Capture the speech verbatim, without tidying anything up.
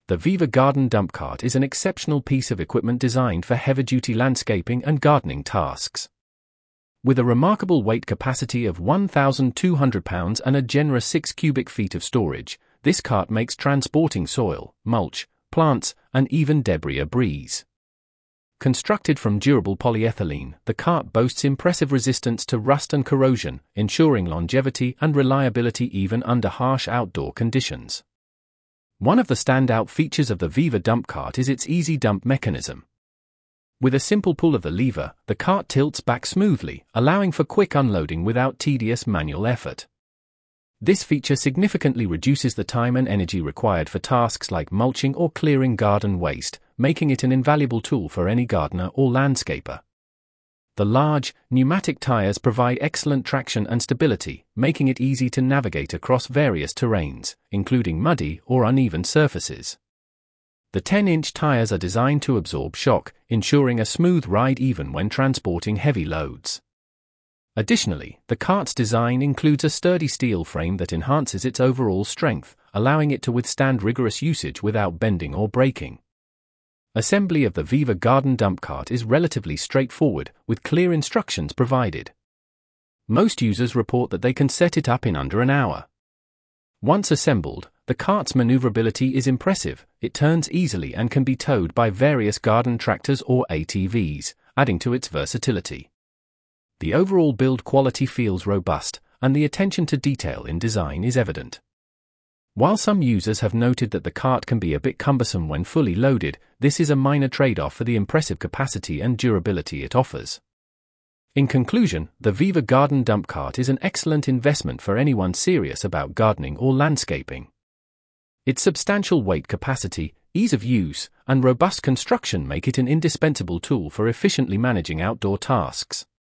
The Viva Garden Dump Cart is an exceptional piece of equipment designed for heavy-duty landscaping and gardening tasks. With a remarkable weight capacity of one thousand two hundred pounds and a generous six cubic feet of storage, this cart makes transporting soil, mulch, plants, and even debris a breeze. Constructed from durable polyethylene, the cart boasts impressive resistance to rust and corrosion, ensuring longevity and reliability even under harsh outdoor conditions. One of the standout features of the Viva Dump Cart is its easy dump mechanism. With a simple pull of the lever, the cart tilts back smoothly, allowing for quick unloading without tedious manual effort. This feature significantly reduces the time and energy required for tasks like mulching or clearing garden waste, making it an invaluable tool for any gardener or landscaper. The large, pneumatic tires provide excellent traction and stability, making it easy to navigate across various terrains, including muddy or uneven surfaces. The ten inch tires are designed to absorb shock, ensuring a smooth ride even when transporting heavy loads. Additionally, the cart's design includes a sturdy steel frame that enhances its overall strength, allowing it to withstand rigorous usage without bending or breaking. Assembly of the Viva Garden Dump Cart is relatively straightforward, with clear instructions provided. Most users report that they can set it up in under an hour. Once assembled, the cart's maneuverability is impressive. It turns easily and can be towed by various garden tractors or A T Vs, adding to its versatility. The overall build quality feels robust, and the attention to detail in design is evident. While some users have noted that the cart can be a bit cumbersome when fully loaded, this is a minor trade-off for the impressive capacity and durability it offers. In conclusion, the Viva Garden Dump Cart is an excellent investment for anyone serious about gardening or landscaping. Its substantial weight capacity, ease of use, and robust construction make it an indispensable tool for efficiently managing outdoor tasks.